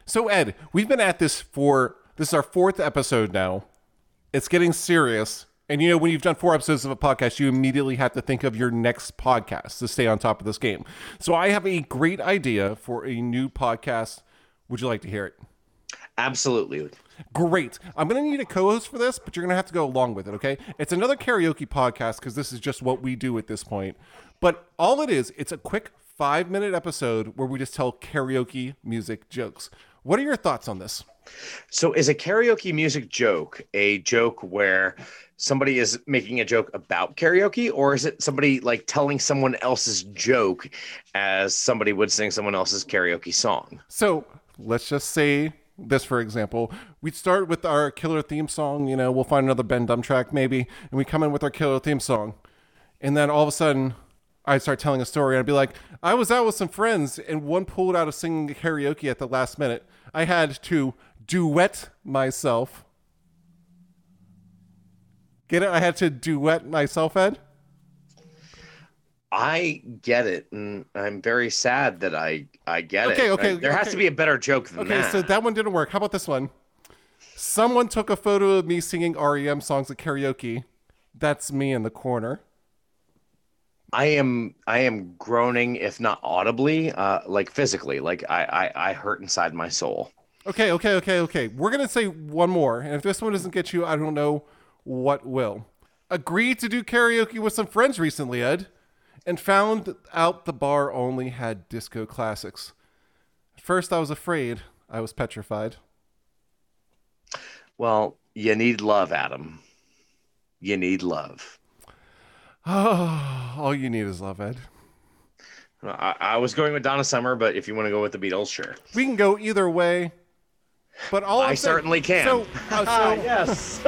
So Ed, we've been at this this is our fourth episode now. It's getting serious. And you know, when you've done 4 episodes of a podcast, you immediately have to think of your next podcast to stay on top of this game. So I have a great idea for a new podcast. Would you like to hear it? Absolutely. Great. I'm going to need a co-host for this, but you're going to have to go along with it, okay? It's another karaoke podcast because this is just what we do at this point. But all it is, it's a quick 5-minute episode where we just tell karaoke music jokes. What are your thoughts on this? So is a karaoke music joke a joke where somebody is making a joke about karaoke, or is it somebody like telling someone else's joke as somebody would sing someone else's karaoke song? So let's just say this, for example. We'd start with our killer theme song. You know, we'll find another Ben Dumb track maybe, and we come in with our killer theme song. And then all of a sudden, I'd start telling a story, and I'd be like, I was out with some friends, and one pulled out of singing karaoke at the last minute. I had to duet myself. Get it? I had to duet myself, Ed? I get it, and I'm very sad that I get it. Okay. There has to be a better joke than that. Okay, so that one didn't work. How about this one? Someone took a photo of me singing REM songs at karaoke. That's me in the corner. I am groaning, if not audibly, like physically, like I hurt inside my soul. Okay. We're going to say one more. And if this one doesn't get you, I don't know what will. Agreed to do karaoke with some friends recently, Ed, and found out the bar only had disco classics. At first, I was afraid. I was petrified. Well, you need love, Adam. You need love. Oh, all you need is love, Ed. I was going with Donna Summer, but if you want to go with the Beatles, sure. We can go either way. But all I certainly can. So yes.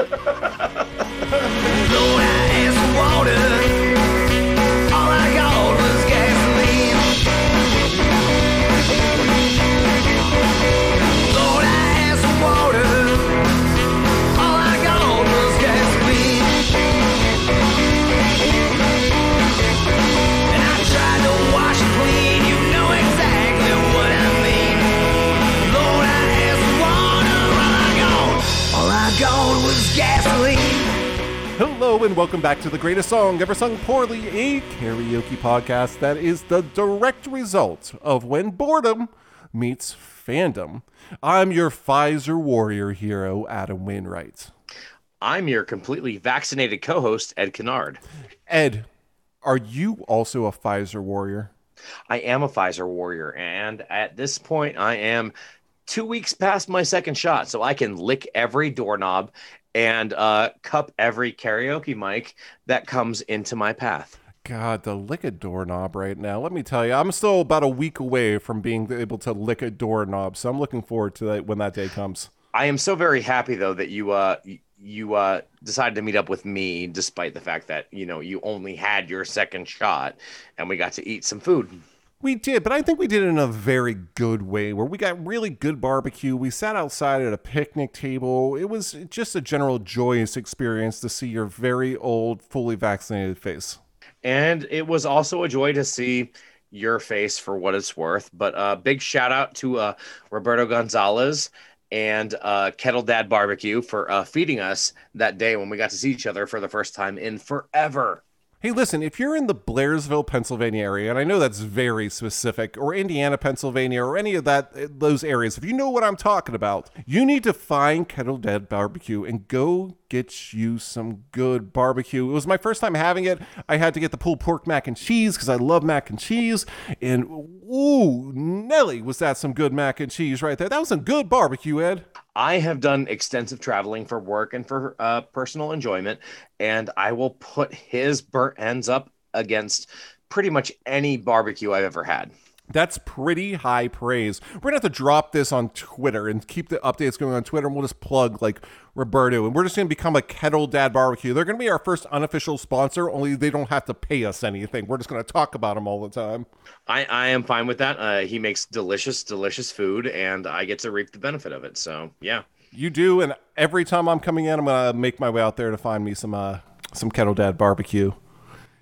Hello and welcome back to The Greatest Song Ever Sung Poorly, a karaoke podcast that is the direct result of when boredom meets fandom. I'm your Pfizer warrior hero, Adam Wainwright. I'm your completely vaccinated co-host, Ed Kennard. Ed, are you also a Pfizer warrior? I am a Pfizer warrior, and at this point, I am 2 weeks past my second shot, so I can lick every doorknob and cup every karaoke mic that comes into my path. God, to lick a doorknob right now. Let me tell you, I'm still about a week away from being able to lick a doorknob, so I'm looking forward to that when that day comes. I am so very happy, though, that you decided to meet up with me, despite the fact that, you know, you only had your second shot, and we got to eat some food. We did, but I think we did it in a very good way, where we got really good barbecue. We sat outside at a picnic table. It was just a general joyous experience to see your very old, fully vaccinated face. And it was also a joy to see your face for what it's worth. But big shout out to Roberto Gonzalez and Kettle Dad Barbecue for feeding us that day when we got to see each other for the first time in forever. Hey, listen, if you're in the Blairsville, Pennsylvania area, and I know that's very specific, or Indiana, Pennsylvania, or any of those areas, if you know what I'm talking about, you need to find Kettle Dad Barbecue and go get you some good barbecue. It was my first time having it. I had to get the pulled pork mac and cheese because I love mac and cheese. And, ooh, Nelly, was that some good mac and cheese right there. That was some good barbecue, Ed. I have done extensive traveling for work and for personal enjoyment, and I will put his burnt ends up against pretty much any barbecue I've ever had. That's pretty high praise. We're going to have to drop this on Twitter and keep the updates going on Twitter, and we'll just plug, like, Roberto, and we're just going to become a Kettle Dad Barbecue. They're going to be our first unofficial sponsor, only they don't have to pay us anything. We're just going to talk about them all the time. I am fine with that. He makes delicious, delicious food, and I get to reap the benefit of it, so, yeah. You do, and every time I'm coming in, I'm going to make my way out there to find me some Kettle Dad Barbecue.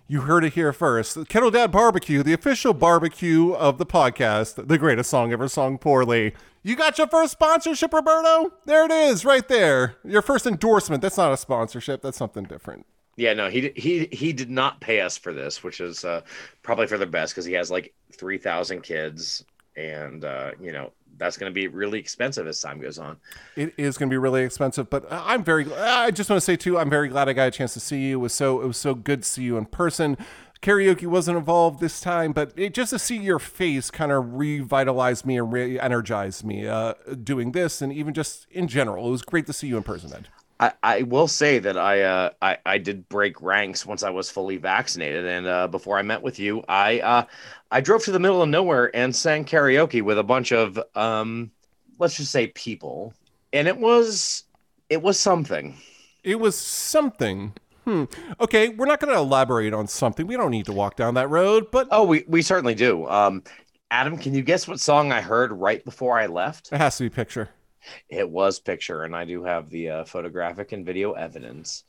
You heard it here first. Kettle Dad Barbecue, the official barbecue of the podcast, the greatest song ever sung poorly. You got your first sponsorship, Roberto? There it is, right there. Your first endorsement. That's not a sponsorship. That's something different. Yeah, no, he did not pay us for this, which is probably for the best because he has like 3,000 kids, and that's going to be really expensive as time goes on. It is going to be really expensive, but I just want to say too, I'm very glad I got a chance to see you. It was so good to see you in person. Karaoke wasn't involved this time, but just to see your face kind of revitalized me and re-energized me doing this, and even just in general. It was great to see you in person, Ed. I will say that I did break ranks once I was fully vaccinated, and before I met with you, I drove to the middle of nowhere and sang karaoke with a bunch of let's just say people, and it was something. It was something. Okay, we're not going to elaborate on something. We don't need to walk down that road, but we certainly do. Adam, can you guess what song I heard right before I left? It has to be Picture. It was Picture, and I do have the photographic and video evidence.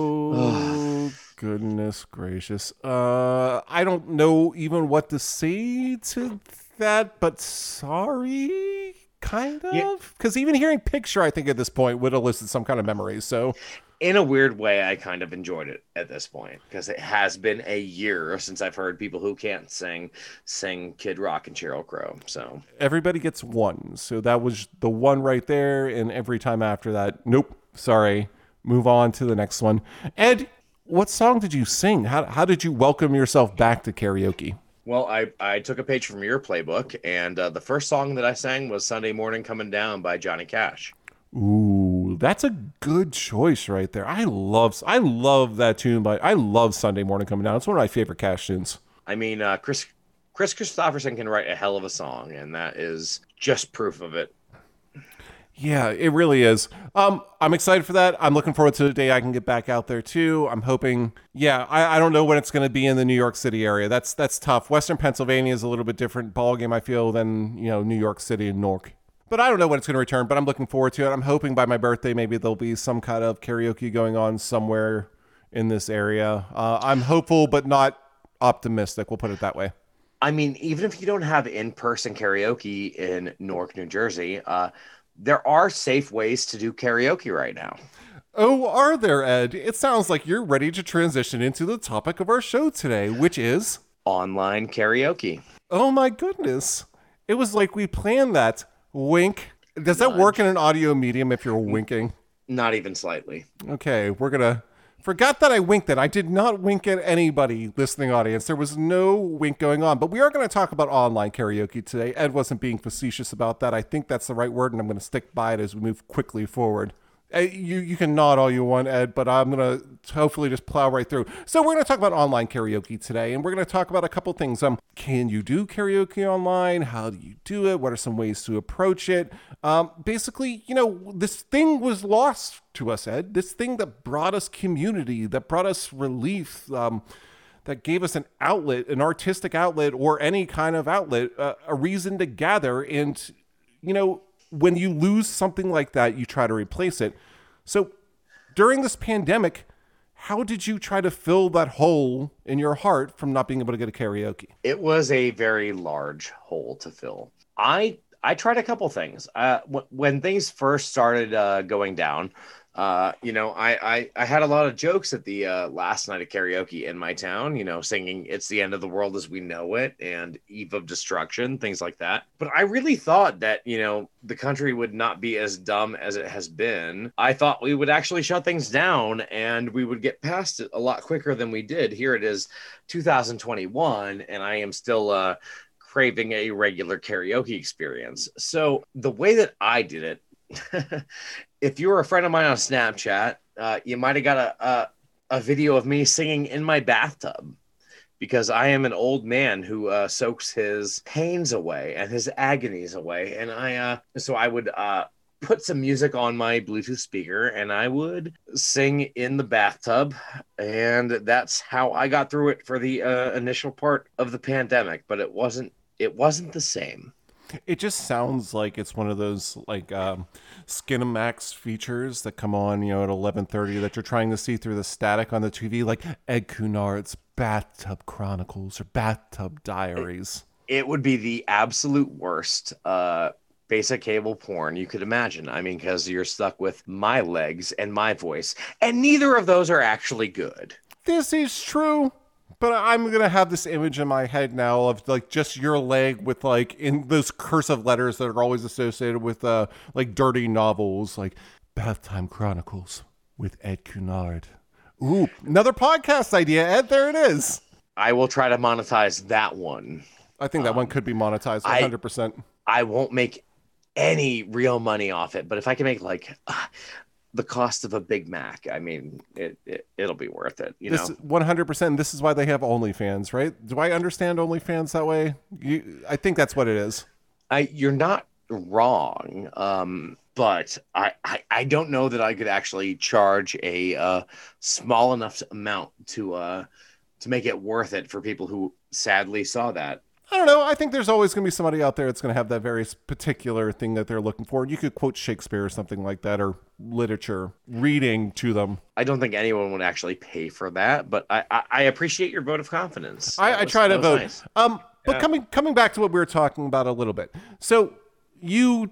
Oh, goodness gracious. I don't know even what to say to that, but sorry, kind of. Because even hearing Picture, I think at this point would elicit some kind of memories. So, in a weird way, I kind of enjoyed it at this point because it has been a year since I've heard people who can't sing Kid Rock and Sheryl Crow. So everybody gets one. So that was the one right there. And every time after that, nope, sorry, move on to the next one. Ed, what song did you sing? How did you welcome yourself back to karaoke? Well, I took a page from your playbook, and the first song that I sang was Sunday Morning Coming Down by Johnny Cash. Ooh, that's a good choice right there. I love that tune, but I love Sunday Morning Coming Down. It's one of my favorite Cash tunes. I mean, Chris Christopherson can write a hell of a song, and that is just proof of it. Yeah, it really is. I'm excited for that. I'm looking forward to the day I can get back out there too. I'm hoping. Yeah, I don't know when it's going to be in the New York City area. That's tough. Western Pennsylvania is a little bit different ballgame, I feel, than New York City and Newark. But I don't know when it's going to return, but I'm looking forward to it. I'm hoping by my birthday, maybe there'll be some kind of karaoke going on somewhere in this area. I'm hopeful, but not optimistic. We'll put it that way. I mean, even if you don't have in-person karaoke in Newark, New Jersey, there are safe ways to do karaoke right now. Oh, are there, Ed? It sounds like you're ready to transition into the topic of our show today, which is online karaoke. Oh my goodness. It was like we planned that. Wink. Does that work in an audio medium if you're winking? Not even slightly. Okay, we're going to... Forgot that I winked it. I did not wink at anybody, listening audience. There was no wink going on. But we are going to talk about online karaoke today. Ed wasn't being facetious about that. I think that's the right word, and I'm going to stick by it as we move quickly forward. You can nod all you want, Ed, but I'm going to hopefully just plow right through. So we're going to talk about online karaoke today, and we're going to talk about a couple things. Can you do karaoke online? How do you do it? What are some ways to approach it? Basically, this thing was lost to us, Ed. This thing that brought us community, that brought us relief, that gave us an outlet, an artistic outlet, or any kind of outlet, a reason to gather. And, when you lose something like that, you try to replace it. So during this pandemic, how did you try to fill that hole in your heart from not being able to get a karaoke? It was a very large hole to fill. I tried a couple things. When things first started going down, I had a lot of jokes at the last night of karaoke in my town, singing It's the End of the World as We Know It and Eve of Destruction, things like that. But I really thought that, the country would not be as dumb as it has been. I thought we would actually shut things down and we would get past it a lot quicker than we did. Here it is 2021, and I am still craving a regular karaoke experience. So the way that I did it, if you were a friend of mine on Snapchat, you might have got a video of me singing in my bathtub, because I am an old man who soaks his pains away and his agonies away. And so I would put some music on my Bluetooth speaker and I would sing in the bathtub. And that's how I got through it for the initial part of the pandemic. But it wasn't the same. It just sounds like it's one of those like Skinamax features that come on, at 11:30 that you're trying to see through the static on the TV, like Ed Cunard's Bathtub Chronicles or Bathtub Diaries. It would be the absolute worst basic cable porn you could imagine. I mean, because you're stuck with my legs and my voice, and neither of those are actually good. This is true. But I'm going to have this image in my head now of like just your leg with like in those cursive letters that are always associated with like dirty novels, like Bath Time Chronicles with Ed Cunard. Ooh, another podcast idea, Ed. There it is. I will try to monetize that one. I think that one could be monetized 100%. I won't make any real money off it, but if I can make like the cost of a Big Mac, I mean, it'll be worth it. This 100%. This is why they have OnlyFans, right? Do I understand OnlyFans that way? I think that's what it is. You're not wrong, but I don't know that I could actually charge a small enough amount to make it worth it for people who sadly saw that. I don't know. I think there's always going to be somebody out there that's going to have that very particular thing that they're looking for. You could quote Shakespeare or something like that, or literature, reading to them. I don't think anyone would actually pay for that, but I appreciate your vote of confidence. I try to vote. Nice. But coming back to what we were talking about a little bit. So you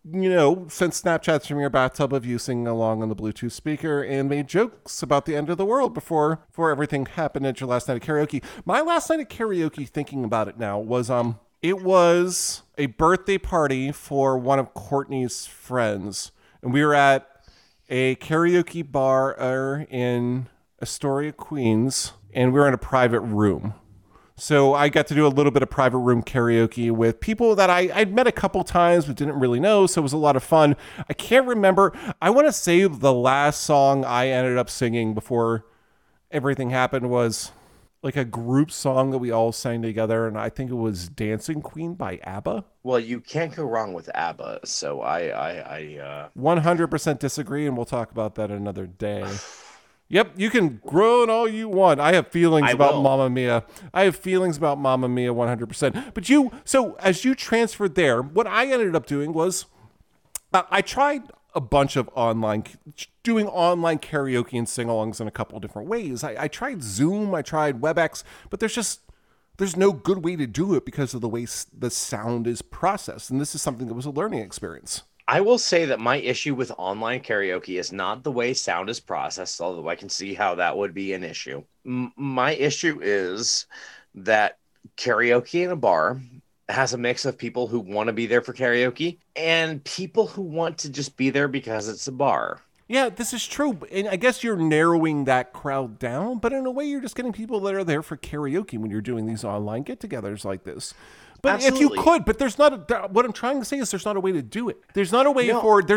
sent Snapchats from your bathtub of you singing along on the Bluetooth speaker and made jokes about the end of the world before everything happened at your last night of karaoke. My last night of karaoke, thinking about it now, was it was a birthday party for one of Courtney's friends, and we were at a karaoke bar in Astoria, Queens, and we were in a private room. So I got to do a little bit of private room karaoke with people that I'd met a couple times but didn't really know, so it was a lot of fun. I can't remember. I want to say the last song I ended up singing before everything happened was like a group song that we all sang together, and I think it was Dancing Queen by ABBA. Well, you can't go wrong with ABBA, so I 100% disagree, and we'll talk about that another day. Yep, you can groan all you want. I have feelings about Mamma Mia. I have feelings about Mamma Mia 100%. But so as you transferred there, what I ended up doing was I tried a bunch of doing online karaoke and sing-alongs in a couple different ways. I tried Zoom, I tried WebEx, but there's no good way to do it because of the way the sound is processed. And this is something that was a learning experience. I will say that my issue with online karaoke is not the way sound is processed, although I can see how that would be an issue. My issue is that karaoke in a bar has a mix of people who want to be there for karaoke and people who want to just be there because it's a bar. Yeah, this is true. And I guess you're narrowing that crowd down, but in a way you're just getting people that are there for karaoke when you're doing these online get-togethers like this. But Absolutely. if you could, but there's not what I'm trying to say is there's not a way to do it. There's not a way the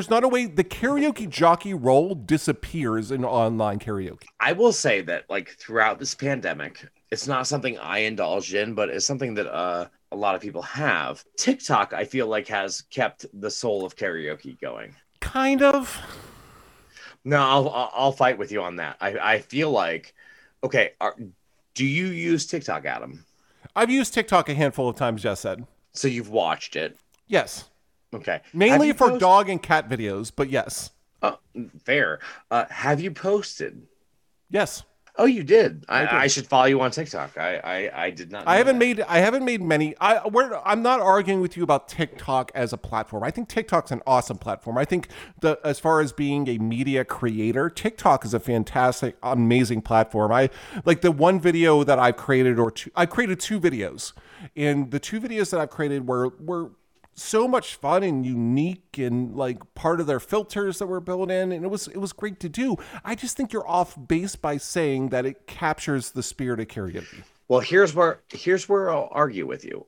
karaoke jockey role disappears in online karaoke. I will say that like throughout this pandemic, it's not something I indulged in, but it's something that a lot of people have. TikTok, I feel like, has kept the soul of karaoke going. Kind of. No, I'll fight with you on that. I feel like, okay, do you use TikTok, Adam? I've used TikTok a handful of times, Jess said. So you've watched it? Yes. Okay. Mainly for dog and cat videos, but yes. Fair. Have you posted? Yes. Oh, you did. I should follow you on TikTok. I did not. I haven't made many. I'm not arguing with you about TikTok as a platform. I think TikTok's an awesome platform. I think as far as being a media creator, TikTok is a fantastic, amazing platform. I like the one video that I've created, I created two videos, and the two videos that I've created were so much fun and unique and like part of their filters that were built in, and it was great to do. I just think you're off base by saying that it captures the spirit of karaoke. Well, here's where I'll argue with you.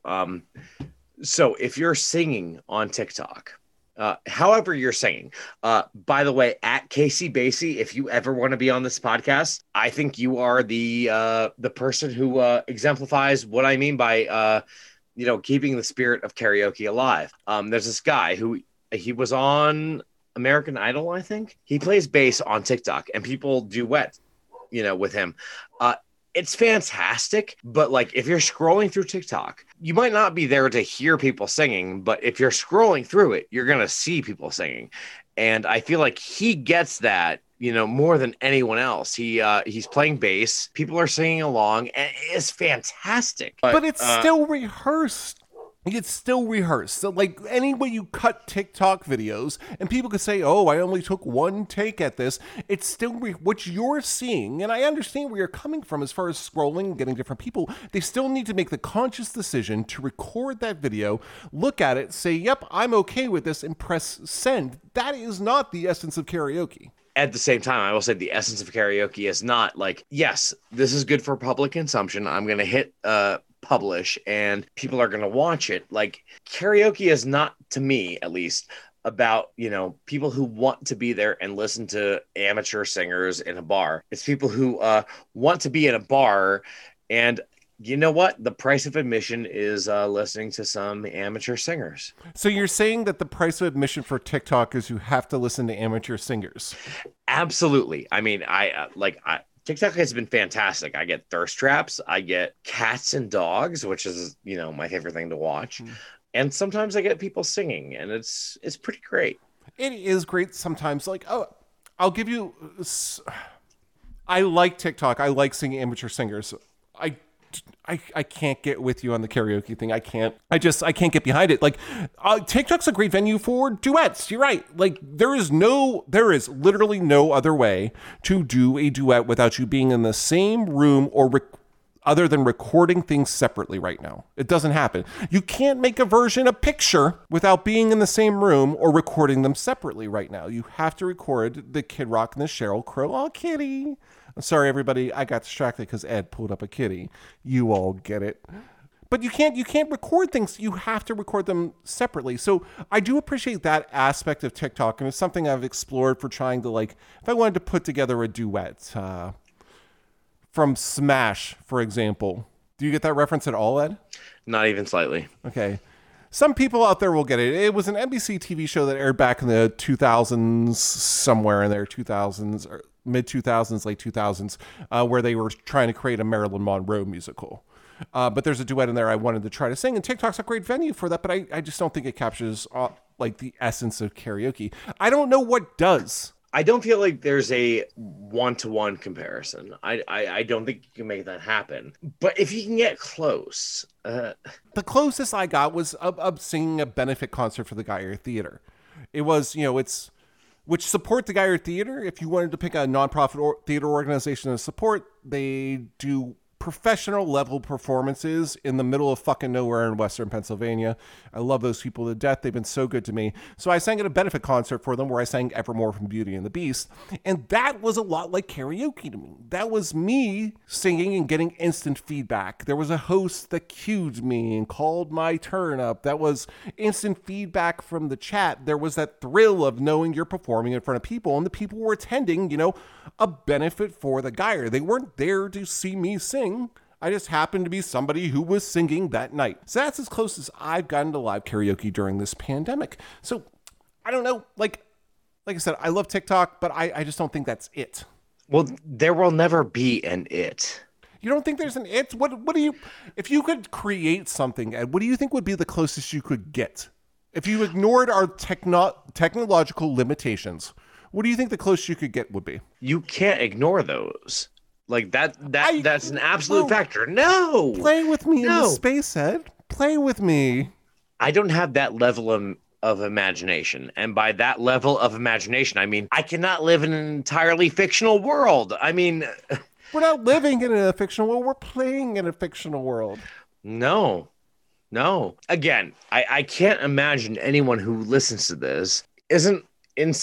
So if you're singing on TikTok, however you're singing, by the way, at Casey Basie, if you ever want to be on this podcast, I think you are the person who exemplifies what I mean by keeping the spirit of karaoke alive. There's this guy he was on American Idol, I think. He plays bass on TikTok and people duet, with him. it's fantastic, but like if you're scrolling through TikTok, you might not be there to hear people singing, but if you're scrolling through it, you're going to see people singing. And I feel like he gets that, more than anyone else. He's playing bass, people are singing along, and it's fantastic. But it's still rehearsed. It's still rehearsed. So, like, any way you cut TikTok videos, and people could say, oh, I only took one take at this, it's still what you're seeing, and I understand where you're coming from as far as scrolling and getting different people. They still need to make the conscious decision to record that video, look at it, say, yep, I'm okay with this, and press send. That is not the essence of karaoke. At the same time, I will say the essence of karaoke is not like, yes, this is good for public consumption. I'm going to hit publish and people are going to watch it. Like, karaoke is not, to me at least, about, people who want to be there and listen to amateur singers in a bar. It's people who want to be in a bar, and you know what? The price of admission is listening to some amateur singers. So you're saying that the price of admission for TikTok is you have to listen to amateur singers? Absolutely. I mean, TikTok has been fantastic. I get thirst traps. I get cats and dogs, which is, my favorite thing to watch. And sometimes I get people singing, and it's pretty great. It is great sometimes. Like, I'll give you... I like TikTok. I like singing amateur singers. I can't get with you on the karaoke thing. I can't get behind it. Like, TikTok's a great venue for duets. You're right. Like, there is literally no other way to do a duet without you being in the same room or other than recording things separately right now. It doesn't happen. You can't make a version, a picture, without being in the same room or recording them separately right now. You have to record the Kid Rock and the Sheryl Crow. Oh, kitty. I'm sorry, everybody. I got distracted because Ed pulled up a kitty. You all get it. But you can't record things. You have to record them separately. So I do appreciate that aspect of TikTok, and it's something I've explored for trying to, like, if I wanted to put together a duet from Smash, for example. Do you get that reference at all, Ed? Not even slightly. Okay. Some people out there will get it. It was an NBC TV show that aired back in the 2000s, somewhere in there, 2000s, or mid-2000s, late 2000s, where they were trying to create a Marilyn Monroe musical. But there's a duet in there I wanted to try to sing, and TikTok's a great venue for that, but I just don't think it captures like the essence of karaoke. I don't know what does. I don't feel like there's a one-to-one comparison. I don't think you can make that happen. But if you can get close... The closest I got was of singing a benefit concert for the Geyer Theater. It was, which support the Geyer Theater. If you wanted to pick a nonprofit theater organization to support, they do professional level performances in the middle of fucking nowhere in Western Pennsylvania. I love those people to death. They've been so good to me. So I sang at a benefit concert for them where I sang Evermore from Beauty and the Beast. And that was a lot like karaoke to me. That was me singing and getting instant feedback. There was a host that cued me and called my turn up. That was instant feedback from the chat. There was that thrill of knowing you're performing in front of people and the people were attending, a benefit for the Geyer. They weren't there to see me sing. I just happened to be somebody who was singing that night. So that's as close as I've gotten to live karaoke during this pandemic. So I don't know. Like I said, I love TikTok, but I just don't think that's it. Well, there will never be an it. You don't think there's an it? What do you, if you could create something, Ed, what do you think would be the closest you could get? If you ignored our technological limitations, what do you think the closest you could get would be? You can't ignore those. Like that's an absolute factor. No. Play with me in the space, Ed. Play with me. I don't have that level of imagination. And by that level of imagination, I mean, I cannot live in an entirely fictional world. I mean, we're not living in a fictional world. We're playing in a fictional world. No. Again, I can't imagine anyone who listens to this isn't in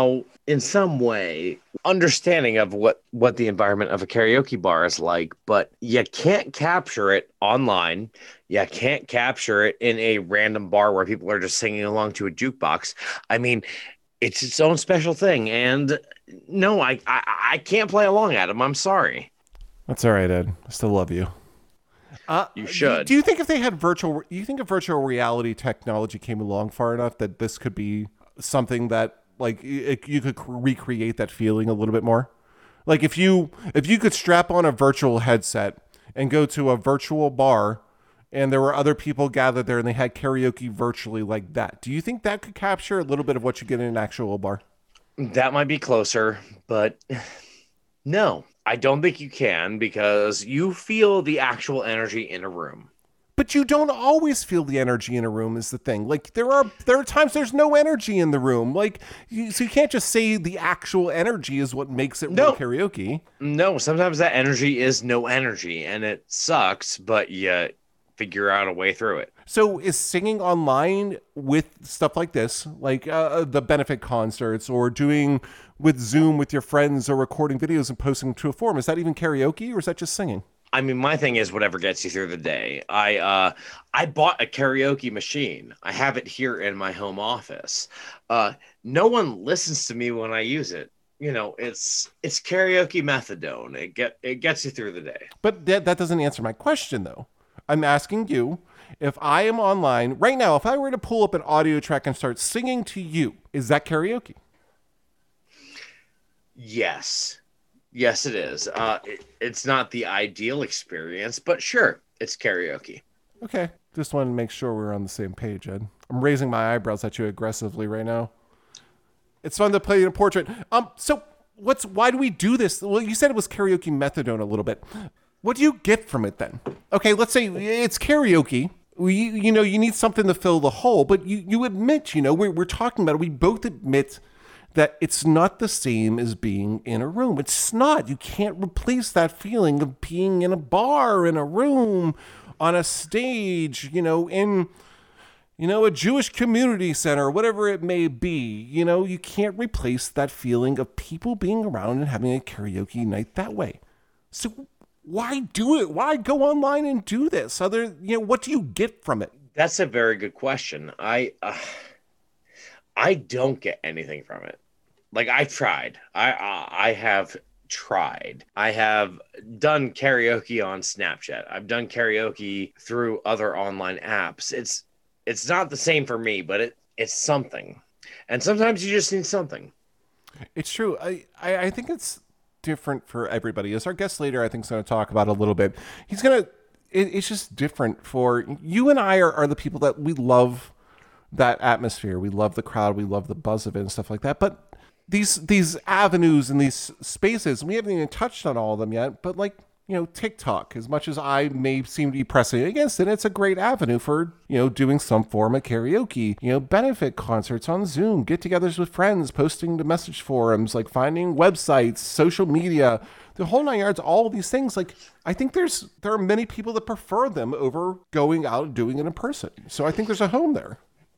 some way understanding of what the environment of a karaoke bar is like, but you can't capture it online. You can't capture it in a random bar where people are just singing along to a jukebox. I mean, it's its own special thing. And no, I can't play along, Adam. I'm sorry. That's all right, Ed. I still love you. You should. Do you think if they had virtual reality technology came along far enough that this could be something that, like, you could recreate that feeling a little bit more? Like if you could strap on a virtual headset and go to a virtual bar and there were other people gathered there and they had karaoke virtually like that, do you think that could capture a little bit of what you get in an actual bar? That might be closer, but no, I don't think you can because you feel the actual energy in a room. But you don't always feel the energy in a room is the thing. Like there are times there's no energy in the room. Like so you can't just say the actual energy is what makes it real karaoke. No, sometimes that energy is no energy and it sucks, but you figure out a way through it. So is singing online with stuff like this, like the benefit concerts or doing with Zoom with your friends or recording videos and posting to a forum, is that even karaoke or is that just singing? I mean, my thing is whatever gets you through the day. I bought a karaoke machine. I have it here in my home office. No one listens to me when I use it. You know, it's karaoke methadone. It gets you through the day. But that doesn't answer my question though. I'm asking you, if I am online right now, if I were to pull up an audio track and start singing to you, is that karaoke? Yes. Yes, it is. It's not the ideal experience, but sure, it's karaoke. Okay. Just wanted to make sure we're on the same page, Ed. I'm raising my eyebrows at you aggressively right now. It's fun to play in a portrait. So why do we do this? Well, you said it was karaoke methadone a little bit. What do you get from it then? Okay, let's say it's karaoke. You need something to fill the hole, but you admit, we're talking about it. We both admit that it's not the same as being in a room. It's not. You can't replace that feeling of being in a bar, in a room, on a stage, in a Jewish community center, whatever it may be. You can't replace that feeling of people being around and having a karaoke night that way. So why do it? Why go online and do this? What do you get from it? That's a very good question. I don't get anything from it. Like I've tried. I have tried. I have done karaoke on Snapchat. I've done karaoke through other online apps. It's not the same for me, but it's something. And sometimes you just need something. It's true. I think it's different for everybody. As our guest later, I think, is going to talk about a little bit. It's just different for you and I are the people that we love that atmosphere. We love the crowd. We love the buzz of it and stuff like that. But these avenues and these spaces, we haven't even touched on all of them yet. But TikTok, as much as I may seem to be pressing against it, it's a great avenue for, doing some form of karaoke, benefit concerts on Zoom, get-togethers with friends, posting to message forums, like finding websites, social media, the whole nine yards, all of these things. Like, I think there are many people that prefer them over going out and doing it in person. So I think there's a home there.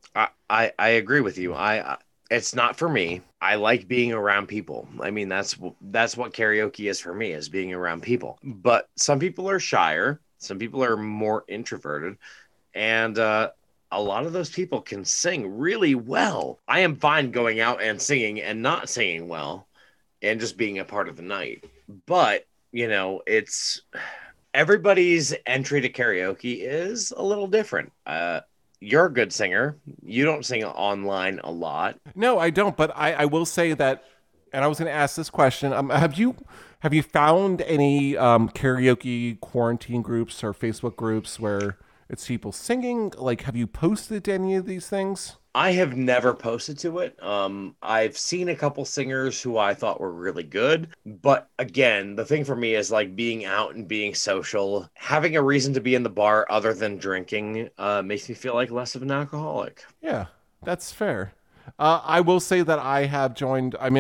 I agree with you. It's not for me. I like being around people. I mean, that's what karaoke is for me, is being around people. But some people are shyer. Some people are more introverted. And a lot of those people can sing really well. I am fine going out and singing and not singing well and just being a part of the night. But, it's everybody's entry to karaoke is a little different. You're a good singer. You don't sing online a lot. No, I don't. But I will say that, and I was going to ask this question. Have you found any karaoke quarantine groups or Facebook groups where it's people singing? Like, have you posted to any of these things? I have never posted to it. I've seen a couple singers who I thought were really good. But again, the thing for me is like being out and being social. Having a reason to be in the bar other than drinking makes me feel like less of an alcoholic. Yeah, that's fair. I will say that I have joined, I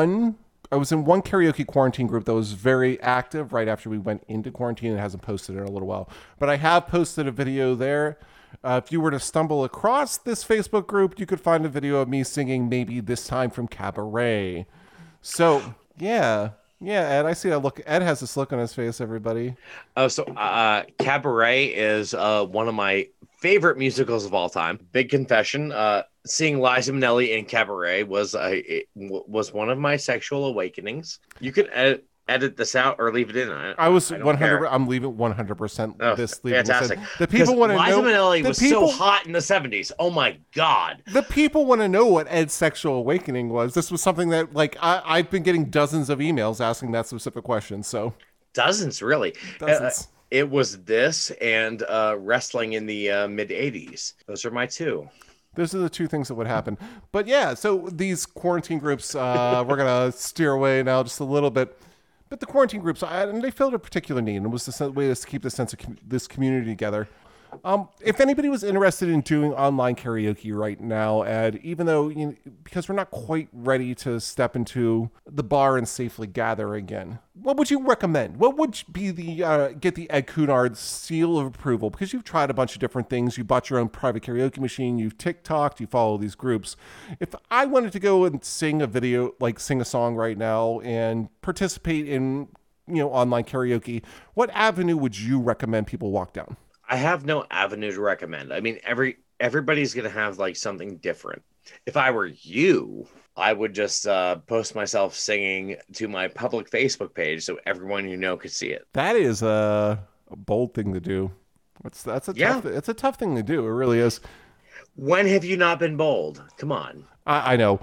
was in one karaoke quarantine group that was very active right after we went into quarantine. It hasn't posted in a little while. But I have posted a video there. If you were to stumble across this Facebook group, you could find a video of me singing Maybe This Time from Cabaret. So, yeah, Ed, I see that look. Ed has this look on his face, everybody. Oh, so Cabaret is one of my favorite musicals of all time. Big confession. Seeing Liza Minnelli in Cabaret was one of my sexual awakenings. You could edit this out or leave it in. I was I don't 100. care. I'm leaving 100%. Oh, This leaving this in. fantastic. The Because people want to Liza know. Minnelli The was people, so hot in the 70s. Oh my God. the people want to know what Ed's sexual awakening was. This was something that, like, I've been getting dozens of emails asking that specific question. So Dozens, really. dozens. It was this and wrestling in the mid 80s. Those are my two. Those are the two things that would happen. But yeah, so these quarantine groups, we're going to steer away now just a little bit. But the quarantine groups, and they filled a particular need, and it was the way to keep the sense of this community together. If anybody was interested in doing online karaoke right now, Ed, even though, because we're not quite ready to step into the bar and safely gather again, what would you recommend? What would be get the Ed Cunard seal of approval? Because you've tried a bunch of different things. You bought your own private karaoke machine. You've TikToked. You follow these groups. If I wanted to go and sing a song right now and participate in, online karaoke, what avenue would you recommend people walk down? I have no avenue to recommend. I mean, everybody's going to have like something different. If I were you, I would just post myself singing to my public Facebook page so everyone could see it. That is a bold thing to do. It's a tough thing to do. It really is. When have you not been bold? Come on. I know.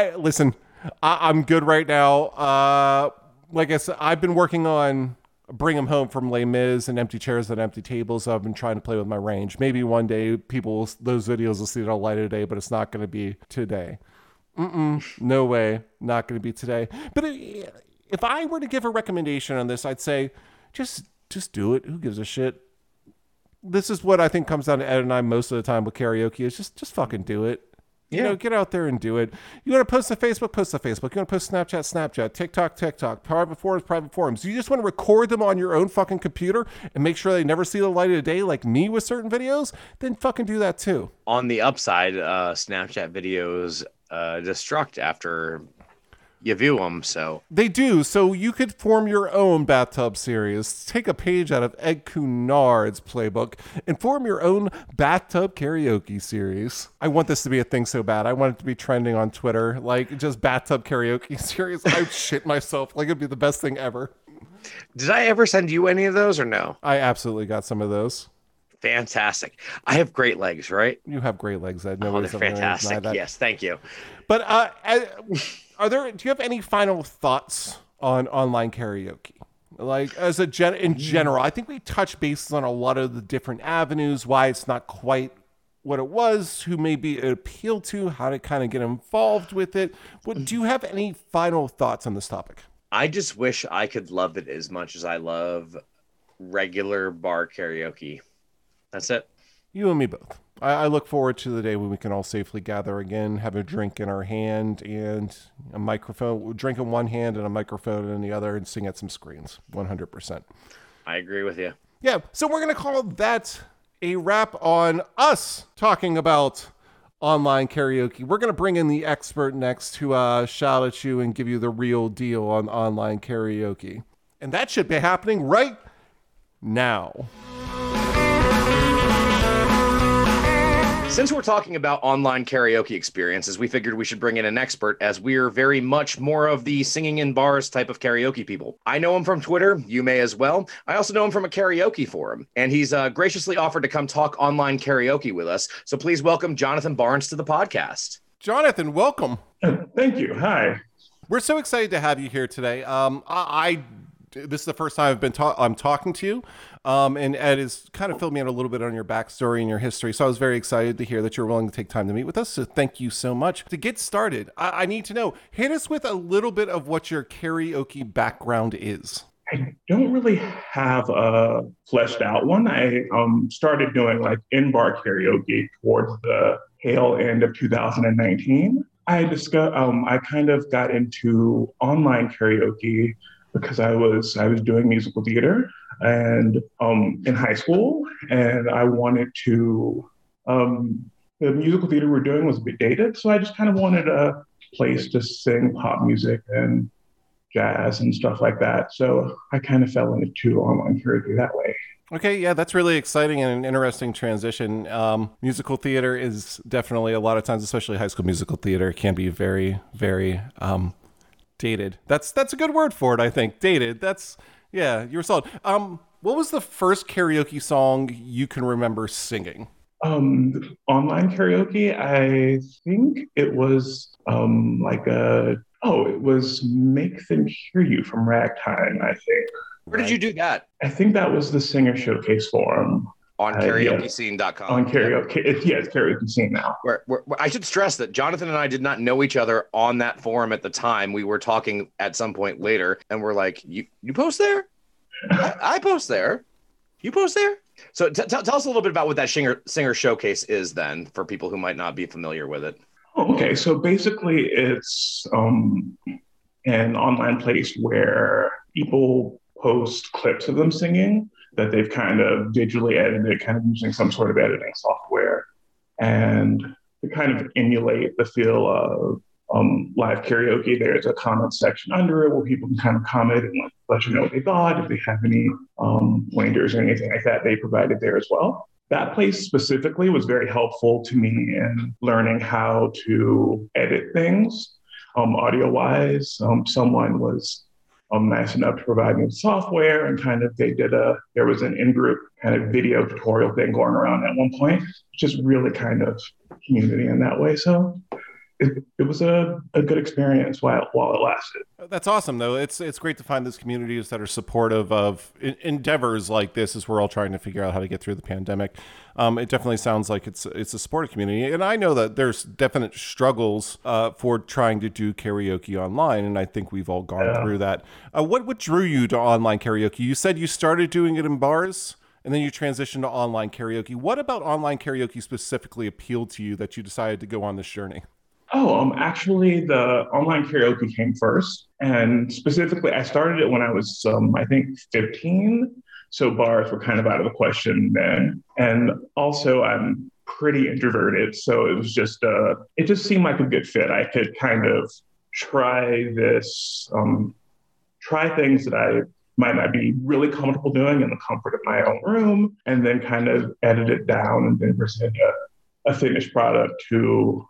I'm good right now. Like I said, I've been working on Bring 'Em Home from Les Mis and Empty Chairs and Empty Tables. I've been trying to play with my range. Maybe one day those videos will see the light of day, but it's not going to be today. No way. Not going to be today. But if I were to give a recommendation on this, I'd say just do it. Who gives a shit? This is what I think comes down to Ed and I most of the time with karaoke is just fucking do it. Get out there and do it. You want to post to Facebook? Post to Facebook. You want to post Snapchat? TikTok. Private forums. You just want to record them on your own fucking computer and make sure they never see the light of day like me with certain videos? Then fucking do that too. On the upside, Snapchat videos destruct after you view them, so they do. So you could form your own bathtub series. Take a page out of Ed Cunard's playbook and form your own bathtub karaoke series. I want this to be a thing so bad. I want it to be trending on Twitter, like just bathtub karaoke series. I would shit myself. Like it'd be the best thing ever. Did I ever send you any of those or no? I absolutely got some of those. Fantastic. I have great legs, right? You have great legs, Ed. They're fantastic. Yes, thank you. But do you have any final thoughts on online karaoke? Like in general, I think we touched bases on a lot of the different avenues, why it's not quite what it was, who maybe it appealed to, how to kind of get involved with it. Do you have any final thoughts on this topic? I just wish I could love it as much as I love regular bar karaoke. That's it. You and me both. I look forward to the day when we can all safely gather again, have a drink in our hand and a microphone, drink in one hand and a microphone in the other, and sing at some screens. 100%. I agree with you. Yeah, so we're going to call that a wrap on us talking about online karaoke. We're going to bring in the expert next to shout at you and give you the real deal on online karaoke. And that should be happening right now. Since we're talking about online karaoke experiences, we figured we should bring in an expert as we're very much more of the singing in bars type of karaoke people. I know him from Twitter. You may as well. I also know him from a karaoke forum, and he's graciously offered to come talk online karaoke with us. So please welcome Jonathan Barnes to the podcast. Jonathan, welcome. Thank you. Hi. We're so excited to have you here today. This is the first time I'm talking to you, and Ed has kind of filled me in a little bit on your backstory and your history, so I was very excited to hear that you're willing to take time to meet with us, so thank you so much. To get started, I need to know, hit us with a little bit of what your karaoke background is. I don't really have a fleshed out one. I started doing like in-bar karaoke towards the tail end of 2019. I kind of got into online karaoke because I was doing musical theater and in high school, and I wanted to. The musical theater we're doing was a bit dated, so I just kind of wanted a place to sing pop music and jazz and stuff like that. So I kind of fell into online karaoke that way. Okay, yeah, that's really exciting and an interesting transition. Musical theater is definitely a lot of times, especially high school musical theater, can be very, very Dated. That's a good word for it, I think. Dated. Yeah, you were solid. What was the first karaoke song you can remember singing? Online karaoke, I think it was it was Make Them Hear You from Ragtime, I think. Where did you do that? I think that was the Singer Showcase Forum. On karaokescene.com. On karaoke. It's karaoke scene now. Where I should stress that Jonathan and I did not know each other on that forum at the time. We were talking at some point later, and we're like, you post there? I post there. You post there? So tell us a little bit about what that singer showcase is then, for people who might not be familiar with it. Oh, okay. So basically it's an online place where people post clips of them singing that they've kind of digitally edited, kind of using some sort of editing software, and to kind of emulate the feel of live karaoke. There's a comment section under it where people can kind of comment and let you know what they thought. If they have any pointers or anything like that, they provided there as well. That place specifically was very helpful to me in learning how to edit things audio-wise. Someone was nice enough to provide me with software, and kind of there was an in-group kind of video tutorial thing going around at one point, just really kind of community in that way. So it was a good experience while it lasted. That's awesome, though. It's great to find those communities that are supportive of endeavors like this as we're all trying to figure out how to get through the pandemic. It definitely sounds like it's a supportive community. And I know that there's definite struggles for trying to do karaoke online, and I think we've all gone through that. What drew you to online karaoke? You said you started doing it in bars, and then you transitioned to online karaoke. What about online karaoke specifically appealed to you that you decided to go on this journey? Actually, the online karaoke came first. And specifically, I started it when I was, I think, 15. So bars were kind of out of the question then. And also, I'm pretty introverted. So it was it just seemed like a good fit. I could kind of try things that I might not be really comfortable doing in the comfort of my own room, and then kind of edit it down and then present a finished product to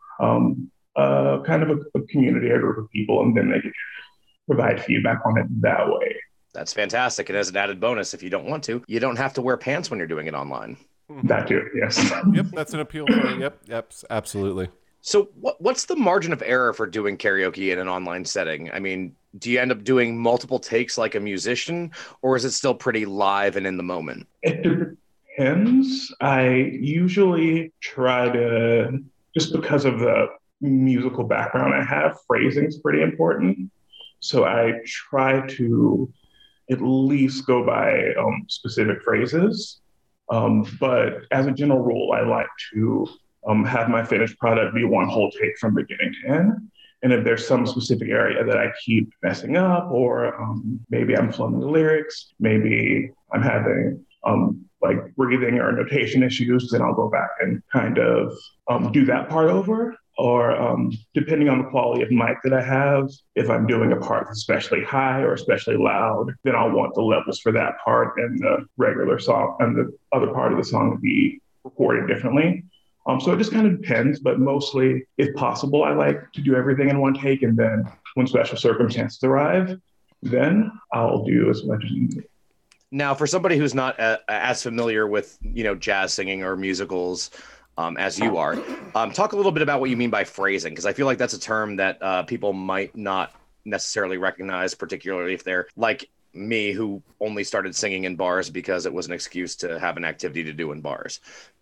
kind of a community, a group of people, and then they can provide feedback on it that way. That's fantastic. And as an added bonus, if you don't want to, you don't have to wear pants when you're doing it online. That too, yes. Yep, that's an appeal for it. Yep, absolutely. So what's the margin of error for doing karaoke in an online setting? I mean, do you end up doing multiple takes like a musician, or is it still pretty live and in the moment? It depends. I usually try to, just because of the musical background I have, phrasing is pretty important. So I try to at least go by specific phrases. But as a general rule, I like to have my finished product be one whole take from beginning to end. And if there's some specific area that I keep messing up, or maybe I'm flowing the lyrics, maybe I'm having like breathing or notation issues, then I'll go back and kind of do that part over. Or depending on the quality of mic that I have, if I'm doing a part that's especially high or especially loud, then I'll want the levels for that part and the regular song and the other part of the song to be recorded differently. So it just kind of depends, but mostly, if possible, I like to do everything in one take, and then when special circumstances arrive, then I'll do as much as needed. Now, for somebody who's not as familiar with, jazz singing or musicals as you are, talk a little bit about what you mean by phrasing, because I feel like that's a term that people might not necessarily recognize, particularly if they're like me, who only started singing in bars because it was an excuse to have an activity to do in bars.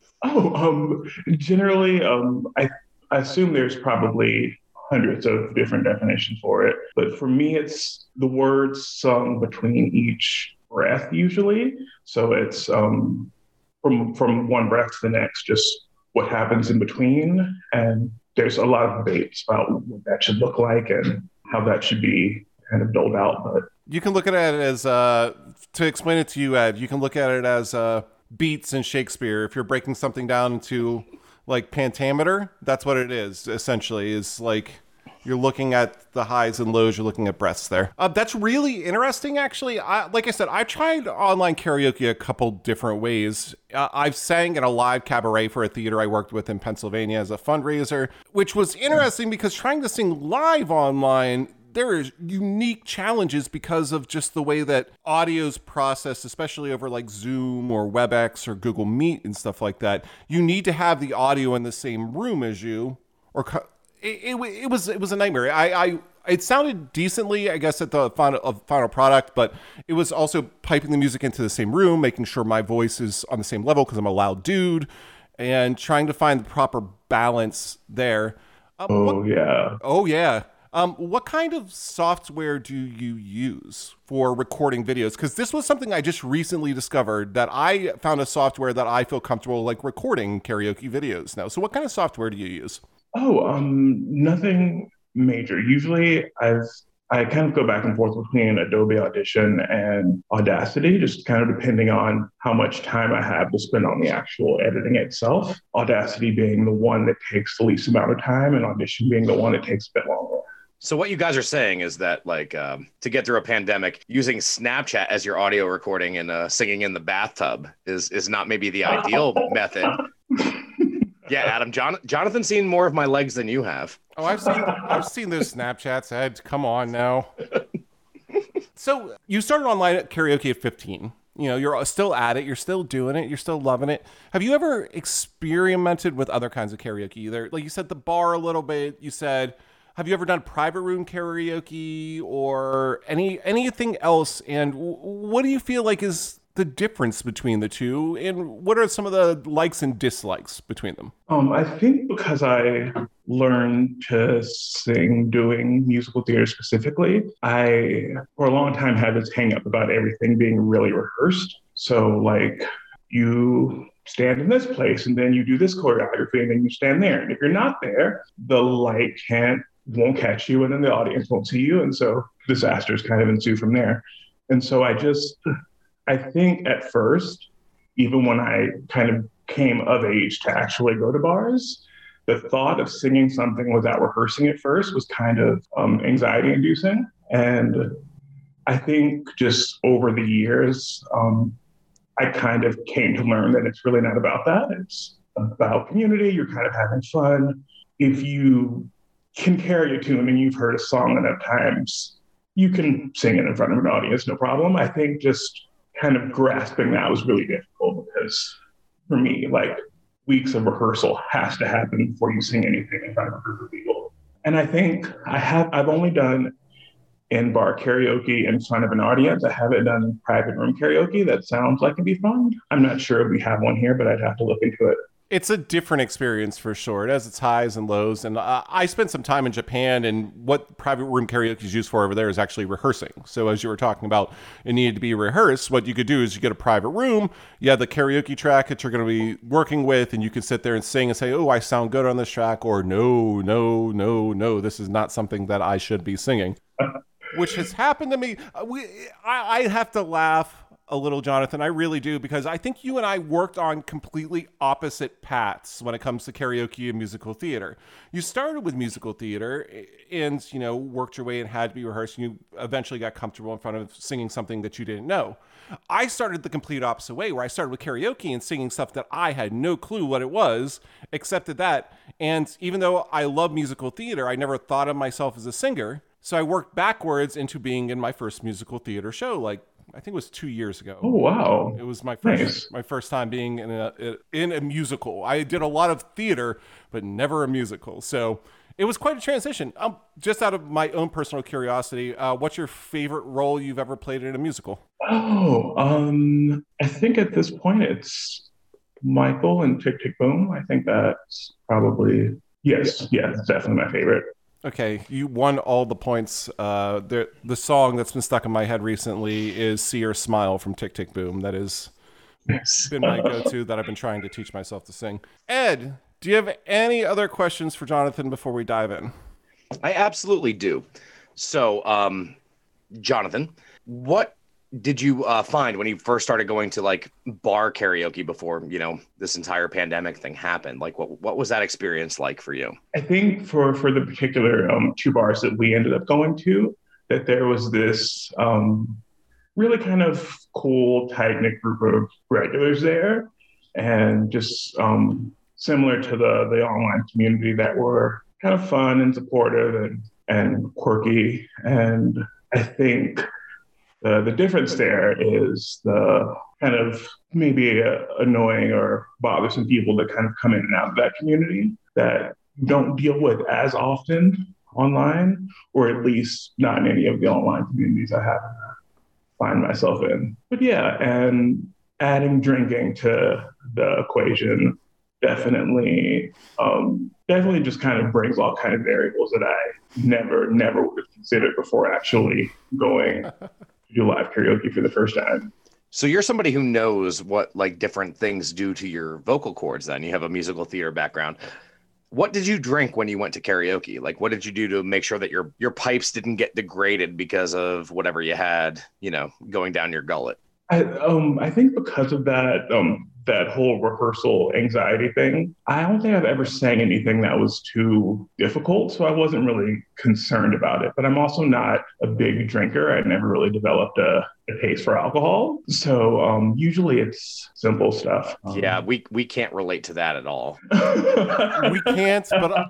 Generally, I assume there's probably hundreds of different definitions for it. But for me, it's the words sung between each breath usually. So it's from one breath to the next, just what happens in between. And there's a lot of debates about what that should look like and how that should be kind of doled out. But you can look at it as, to explain it to you, Ed, you can look at it as beats in Shakespeare. If you're breaking something down into like pentameter, that's what it is essentially, is like you're looking at the highs and lows, you're looking at breaths there. That's really interesting, actually. Like I said, I tried online karaoke a couple different ways. I've sang at a live cabaret for a theater I worked with in Pennsylvania as a fundraiser, which was interesting because trying to sing live online, there is unique challenges because of just the way that audio's processed, especially over like Zoom or WebEx or Google Meet and stuff like that. You need to have the audio in the same room as you, or it was a nightmare. It sounded decently, I guess, at the final product, but it was also piping the music into the same room, making sure my voice is on the same level because I'm a loud dude, and trying to find the proper balance there. Oh, yeah. What kind of software do you use for recording videos? Because this was something I just recently discovered, that I found a software that I feel comfortable like recording karaoke videos now. So what kind of software do you use? Nothing major. Usually I kind of go back and forth between Adobe Audition and Audacity, just kind of depending on how much time I have to spend on the actual editing itself. Audacity being the one that takes the least amount of time, and Audition being the one that takes a bit longer. So what you guys are saying is that, like, to get through a pandemic, using Snapchat as your audio recording and singing in the bathtub is not maybe the ideal method. Yeah, Adam, Jonathan's seen more of my legs than you have. Oh, I've seen those Snapchats, Ed. Come on now. So you started online at karaoke at 15. You know, you're still at it. You're still doing it. You're still loving it. Have you ever experimented with other kinds of karaoke? Either, like you said, the bar a little bit. You said, have you ever done private room karaoke or anything else? And what do you feel like is the difference between the two, and what are some of the likes and dislikes between them? I think because I learned to sing doing musical theater specifically, I, for a long time, had this hang up about everything being really rehearsed. So like, you stand in this place and then you do this choreography and then you stand there. And if you're not there, the light won't catch you and then the audience won't see you. And so disasters kind of ensue from there. And so I think at first, even when I kind of came of age to actually go to bars, the thought of singing something without rehearsing it first was kind of anxiety inducing. And I think just over the years, I kind of came to learn that it's really not about that. It's about community. You're kind of having fun. If you can carry a tune and you've heard a song enough times, you can sing it in front of an audience, no problem. I think just kind of grasping that was really difficult because for me, like, weeks of rehearsal has to happen before you sing anything in front of a group of people. And I think I've only done in-bar karaoke in front of an audience. I haven't done private room karaoke. That sounds like it'd be fun. I'm not sure if we have one here, but I'd have to look into it. It's a different experience for sure. It has its highs and lows. And I spent some time in Japan, and what private room karaoke is used for over there is actually rehearsing. So as you were talking about, it needed to be rehearsed. What you could do is you get a private room. You have the karaoke track that you're going to be working with, and you can sit there and sing and say, oh, I sound good on this track, or no, this is not something that I should be singing, which has happened to me. I have to laugh a little, Jonathan. I really do, because I think you and I worked on completely opposite paths when it comes to karaoke and musical theater. You started with musical theater and, you know, worked your way and had to be rehearsed, and you eventually got comfortable in front of singing something that you didn't know. I started the complete opposite way, where I started with karaoke and singing stuff that I had no clue what it was, accepted that. And even though I love musical theater, I never thought of myself as a singer. So I worked backwards into being in my first musical theater show, like, I think it was 2 years ago. Oh, wow. It was my first time being in a musical. I did a lot of theater, but never a musical. So it was quite a transition. Just out of my own personal curiosity, what's your favorite role you've ever played in a musical? I think at this point it's Michael in Tick, Tick, Boom. I think that's probably, yes, it's definitely my favorite. Okay, you won all the points. The song that's been stuck in my head recently is See Your Smile from Tick, Tick, Boom. That has been my go-to that I've been trying to teach myself to sing. Ed, do you have any other questions for Jonathan before we dive in? I absolutely do. So, Jonathan, what did you find when you first started going to like bar karaoke before, you know, this entire pandemic thing happened? Like, what was that experience like for you? I think for the particular two bars that we ended up going to, that there was this really kind of cool, tight-knit group of regulars there, and just similar to the online community that were kind of fun and supportive. and quirky. And I think the difference there is the kind of maybe annoying or bothersome people that kind of come in and out of that community that you don't deal with as often online, or at least not in any of the online communities I happen to find myself in. But yeah, and adding drinking to the equation definitely just kind of brings all kind of variables that I never would have considered before actually going to do live karaoke for the first time. So you're somebody who knows what like different things do to your vocal cords. Then you have a musical theater background. What did you drink when you went to karaoke? Like, what did you do to make sure that your pipes didn't get degraded because of whatever you had, going down your gullet? I think because of that whole rehearsal anxiety thing, I don't think I've ever sang anything that was too difficult, so I wasn't really concerned about it. But I'm also not a big drinker. I never really developed a taste for alcohol, so usually it's simple stuff. Yeah, we can't relate to that at all. We can't, but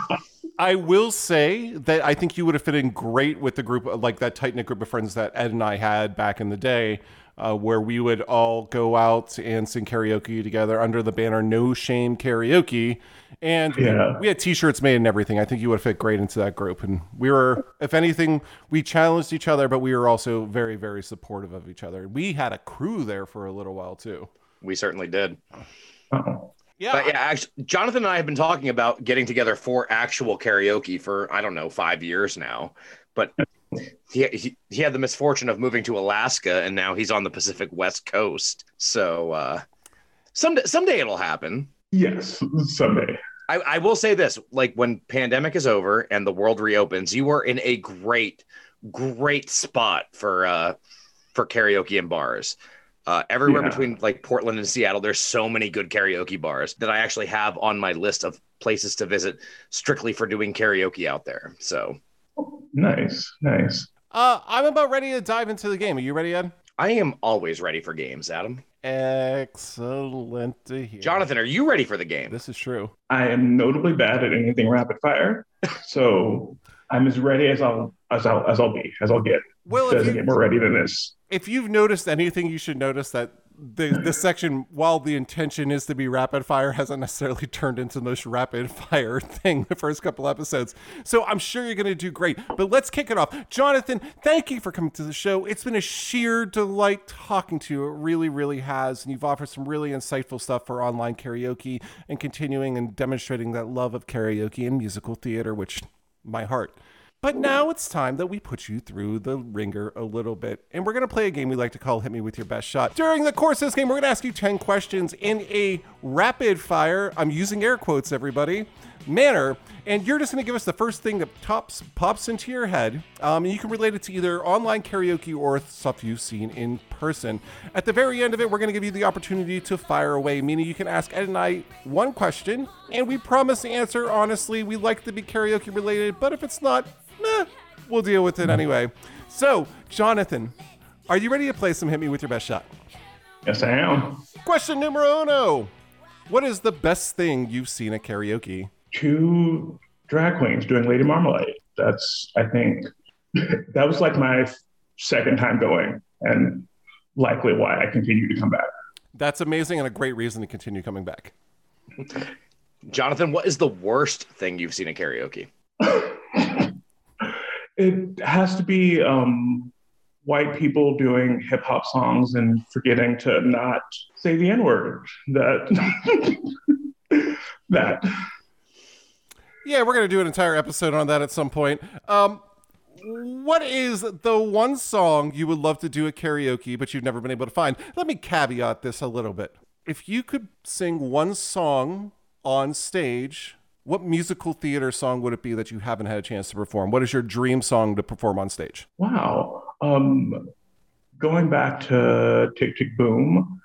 I will say that I think you would have fit in great with the group, like that tight-knit group of friends that Ed and I had back in the day, where we would all go out and sing karaoke together under the banner No Shame Karaoke. And we had t-shirts made and everything. I think you would fit great into that group. And we were, if anything, we challenged each other, but we were also very, very supportive of each other. We had a crew there for a little while too. We certainly did. Uh-oh. Yeah. But yeah, actually, Jonathan and I have been talking about getting together for actual karaoke for, 5 years now. But he had the misfortune of moving to Alaska, and now he's on the Pacific West Coast. So someday it'll happen. Yes, someday. I will say this, like when pandemic is over and the world reopens, you are in a great spot for karaoke and bars. Everywhere between like Portland and Seattle, there's so many good karaoke bars that I actually have on my list of places to visit strictly for doing karaoke out there. So nice. I'm about ready to dive into the game. Are you ready, Ed? I am always ready for games, Adam. Excellent to hear. Jonathan, are you ready for the game? This is true. I am notably bad at anything rapid fire, so I'm as ready as I'll get. Well, doesn't get more ready than this. If you've noticed anything, you should notice that this section, while the intention is to be rapid fire, hasn't necessarily turned into the most rapid fire thing the first couple episodes. So I'm sure you're going to do great. But let's kick it off. Jonathan, thank you for coming to the show. It's been a sheer delight talking to you. It really, really has. And you've offered some really insightful stuff for online karaoke and continuing and demonstrating that love of karaoke and musical theater, which my heart. But now it's time that we put you through the ringer a little bit. And we're going to play a game we like to call Hit Me With Your Best Shot. During the course of this game, we're going to ask you 10 questions in a rapid fire, I'm using air quotes, everybody, manner. And you're just going to give us the first thing that pops into your head. And you can relate it to either online karaoke or stuff you've seen in person. At the very end of it, we're going to give you the opportunity to fire away, meaning you can ask Ed and I one question, and we promise to answer honestly. We like to be karaoke related, but if it's not, we'll deal with it anyway. So, Jonathan, are you ready to play some Hit Me With Your Best Shot? Yes, I am. Question numero uno. What is the best thing you've seen at karaoke? 2 drag queens doing Lady Marmalade. That's, I think, that was like my second time going, and likely why I continue to come back. That's amazing and a great reason to continue coming back. Jonathan, what is the worst thing you've seen at karaoke? It has to be white people doing hip hop songs and forgetting to not say the N-word. That. Yeah, we're going to do an entire episode on that at some point. What is the one song you would love to do at karaoke, but you've never been able to find? Let me caveat this a little bit. If you could sing one song on stage, what musical theater song would it be that you haven't had a chance to perform? What is your dream song to perform on stage? Wow. Going back to Tick, Tick, Boom,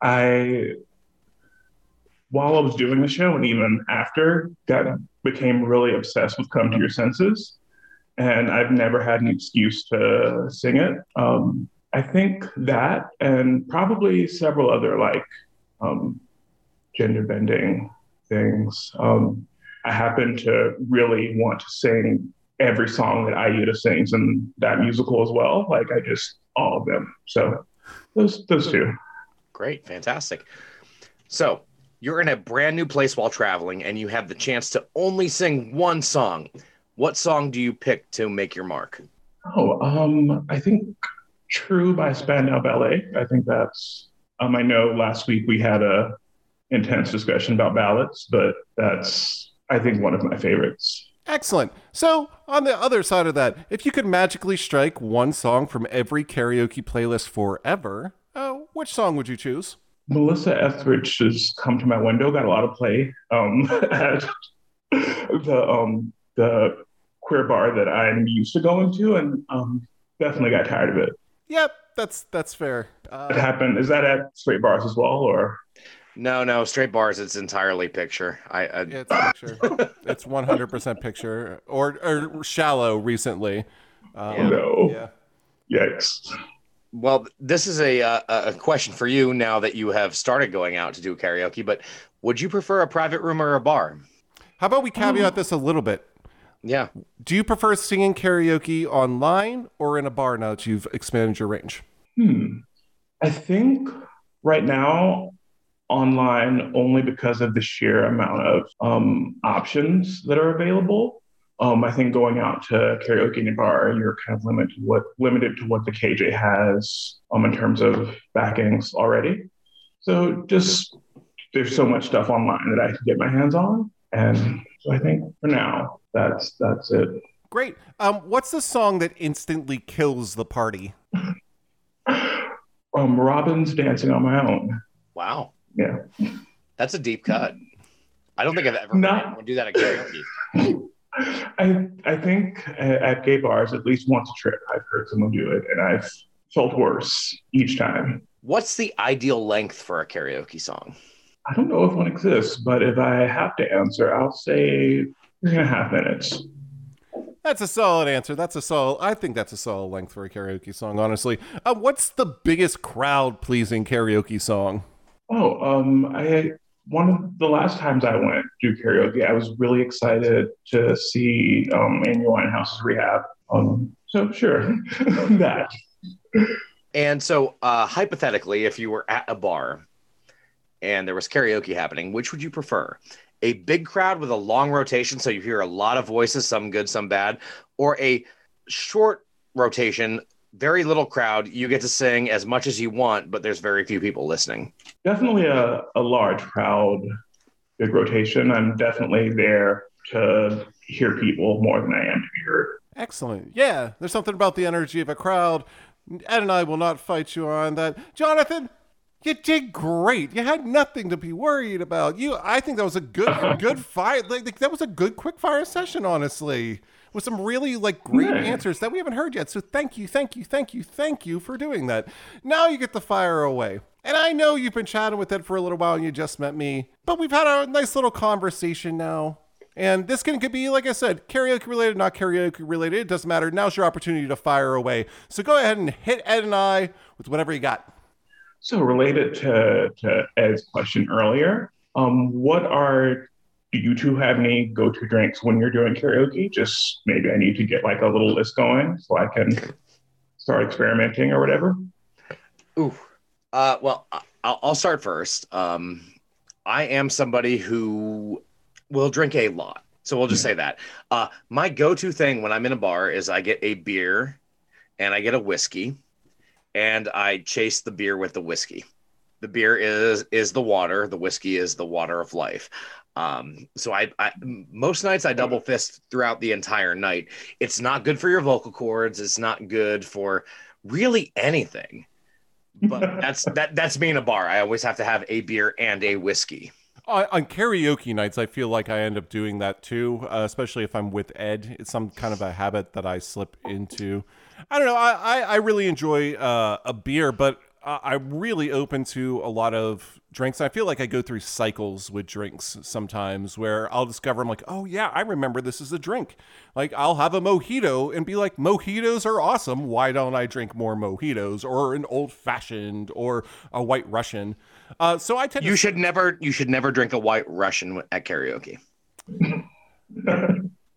while I was doing the show and even after, became really obsessed with Come to Your Senses. And I've never had an excuse to sing it. I think that, and probably several other gender bending things. I happen to really want to sing every song that Aida sings in that musical as well. Like I just all of them. So those two. Great, fantastic. So you're in a brand new place while traveling, and you have the chance to only sing one song. What song do you pick to make your mark? I think True by Spandau Ballet. I think that's. I know last week we had a intense discussion about ballads, but that's I think one of my favorites. Excellent. So, on the other side of that, if you could magically strike one song from every karaoke playlist forever, which song would you choose? Melissa Etheridge's "Come to My Window" got a lot of play at the queer bar that I'm used to going to, and definitely got tired of it. Yep, that's fair. It happened. Is that at straight bars as well, or? No, straight bars. It's entirely picture. It's picture. It's 100% picture or Shallow recently. No. Yeah. Yikes. Well, this is a question for you now that you have started going out to do karaoke. But would you prefer a private room or a bar? How about we caveat this a little bit? Yeah. Do you prefer singing karaoke online or in a bar now that you've expanded your range? I think right now online only because of the sheer amount of options that are available. I think going out to karaoke in a bar, you're kind of limited to what the KJ has in terms of backings already. So just there's so much stuff online that I can get my hands on, and so I think for now that's it. Great. What's the song that instantly kills the party? Robin's "Dancing on My Own." Wow. Yeah. That's a deep cut. I don't think I've ever heard anyone do that at karaoke. I think at gay bars, at least once a trip, I've heard someone do it, and I've felt worse each time. What's the ideal length for a karaoke song? I don't know if one exists, but if I have to answer, I'll say 3.5 minutes. That's a solid answer. I think that's a solid length for a karaoke song, honestly. What's the biggest crowd-pleasing karaoke song? One of the last times I went to karaoke, I was really excited to see Amy Winehouse's Rehab. So sure, that. And so hypothetically, if you were at a bar and there was karaoke happening, which would you prefer? A big crowd with a long rotation, so you hear a lot of voices, some good, some bad, or a short rotation, very little crowd, you get to sing as much as you want, but there's very few people listening? Definitely a large crowd, big rotation. I'm definitely there to hear people more than I am to be heard. Excellent. Yeah, there's something about the energy of a crowd. Ed and I will not fight you on that. Jonathan, you did great. You had nothing to be worried about. I think that was a good fire. Like, that was a good quick fire session, honestly, with some really great answers that we haven't heard yet. So thank you for doing that. Now you get the fire away. And I know you've been chatting with Ed for a little while and you just met me, but we've had a nice little conversation now. And this could be, like I said, karaoke related, not karaoke related. It doesn't matter. Now's your opportunity to fire away. So go ahead and hit Ed and I with whatever you got. So related to Ed's question earlier, do you two have any go-to drinks when you're doing karaoke? Just maybe I need to get a little list going so I can start experimenting or whatever. Ooh. Well, I'll start first. I am somebody who will drink a lot. So we'll just say that. My go-to thing when I'm in a bar is I get a beer and I get a whiskey and I chase the beer with the whiskey. The beer is the water. The whiskey is the water of life. So I most nights I double fist throughout the entire night. It's not good for your vocal cords. It's not good for really anything. But that's me in a bar. I always have to have a beer and a whiskey. On karaoke nights, I feel like I end up doing that too, especially if I'm with Ed. It's some kind of a habit that I slip into. I don't know. I really enjoy a beer, but I'm really open to a lot of drinks. I feel like I go through cycles with drinks sometimes where I'll discover, I'm like, oh yeah, I remember this is a drink. Like I'll have a mojito and be like, mojitos are awesome. Why don't I drink more mojitos or an old fashioned or a white Russian? So I tend you should never drink a white Russian at karaoke.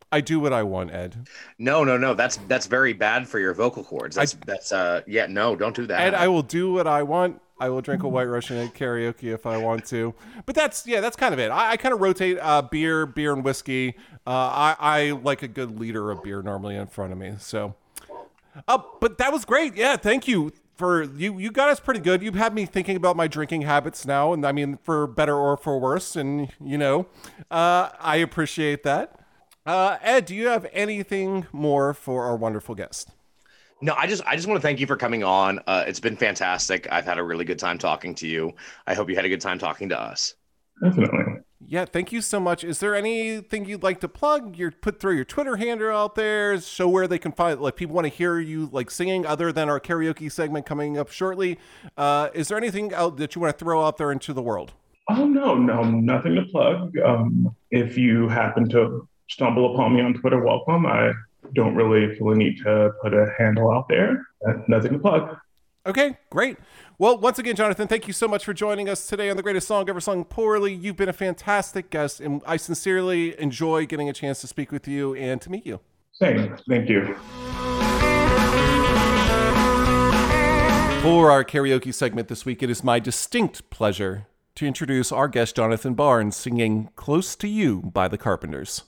I do what I want, Ed. No. That's very bad for your vocal cords. No, don't do that. Ed, I will do what I want. I will drink a White Russian at karaoke if I want to. But that's kind of it. I kind of rotate beer, and whiskey. I like a good liter of beer normally in front of me. So, but that was great. Yeah, thank you for you got us pretty good. You've had me thinking about my drinking habits now, and I mean for better or for worse. And I appreciate that. Ed, do you have anything more for our wonderful guest? No, I just want to thank you for coming on. It's been fantastic. I've had a really good time talking to you. I hope you had a good time talking to us. Definitely. Yeah, thank you so much. Is there anything you'd like to plug? Throw your Twitter handle out there, show where they can find, like, people want to hear you like singing other than our karaoke segment coming up shortly. Is there anything out that you want to throw out there into the world? Oh, no, nothing to plug. If you happen to stumble upon me on Twitter, welcome. I don't really feel a need to put a handle out there. Nothing to plug. Okay, great. Well, once again, Jonathan, thank you so much for joining us today on The Greatest Song Ever Sung Poorly. You've been a fantastic guest, and I sincerely enjoy getting a chance to speak with you and to meet you. Same. Thank you. For our karaoke segment this week, it is my distinct pleasure to introduce our guest, Jonathan Barnes, singing Close to You by the Carpenters.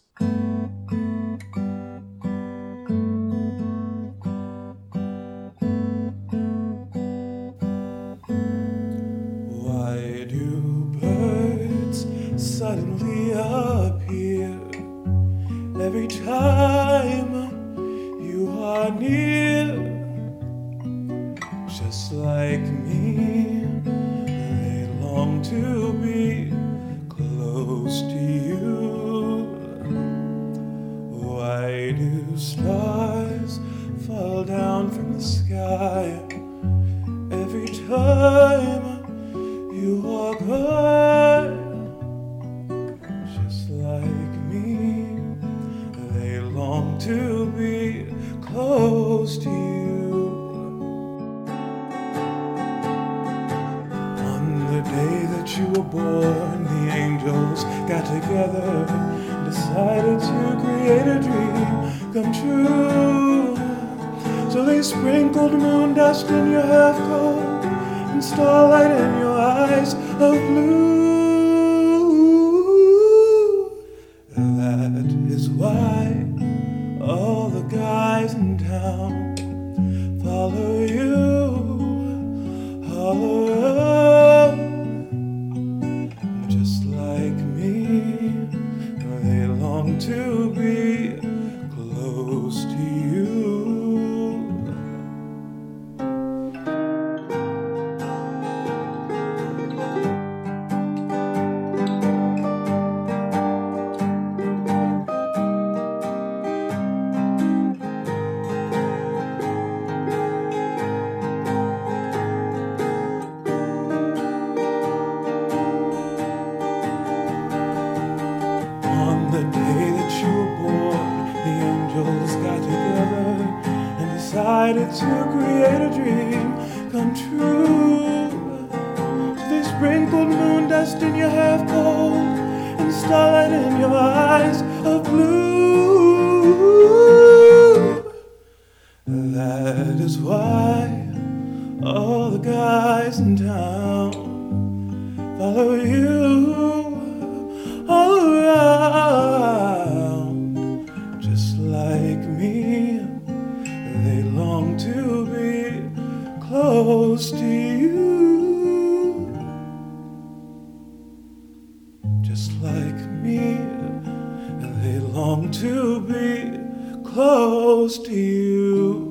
Suddenly appear every time you are near, just like me. They long to be close to you. Why do stars fall down from the sky every time you walk by? To be close to you. On the day that you were born, the angels got together, decided to create a dream come true. So they sprinkled moon dust in your half coat and starlight in your eyes of blue. That is why all the guys in town follow you all around. Just like me, they long to be close to you. To create a dream come true. So they sprinkled moon dust in your half cold and starlight in your eyes of blue. That is why all the guys in town follow you all around. Just like me, they long to be close to you. Just like me, they long to be close to you.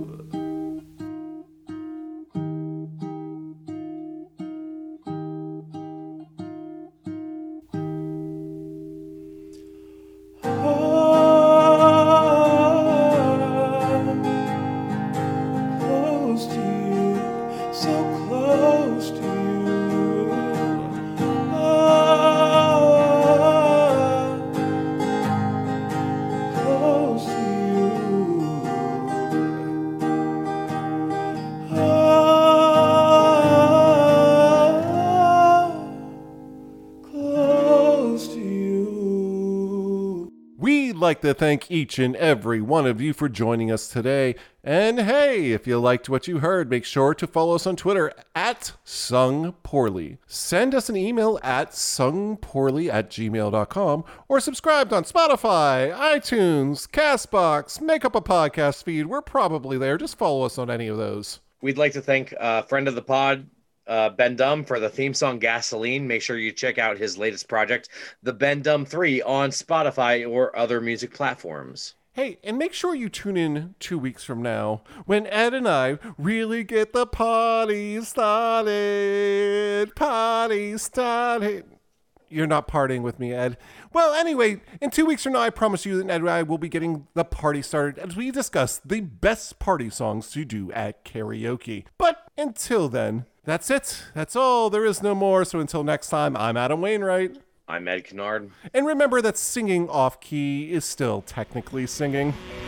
like to thank each and every one of you for joining us today. And hey, if you liked what you heard, make sure to follow us on Twitter at SungPoorly. Send us an email at sungpoorly@gmail.com or subscribe on Spotify, iTunes, CastBox, make up a podcast feed. We're probably there. Just follow us on any of those. We'd like to thank a friend of the pod, Ben Dumb, for the theme song Gasoline. Make sure you check out his latest project, The Ben Dumb 3, on Spotify or other music platforms. Hey, and make sure you tune in 2 weeks from now when Ed and I really get the party started. Party started. You're not partying with me, Ed. Well, anyway, in 2 weeks from now, I promise you that Ed and I will be getting the party started as we discuss the best party songs to do at karaoke. But until then, that's it. That's all. There is no more. So until next time, I'm Adam Wainwright. I'm Ed Kennard. And remember that singing off key is still technically singing.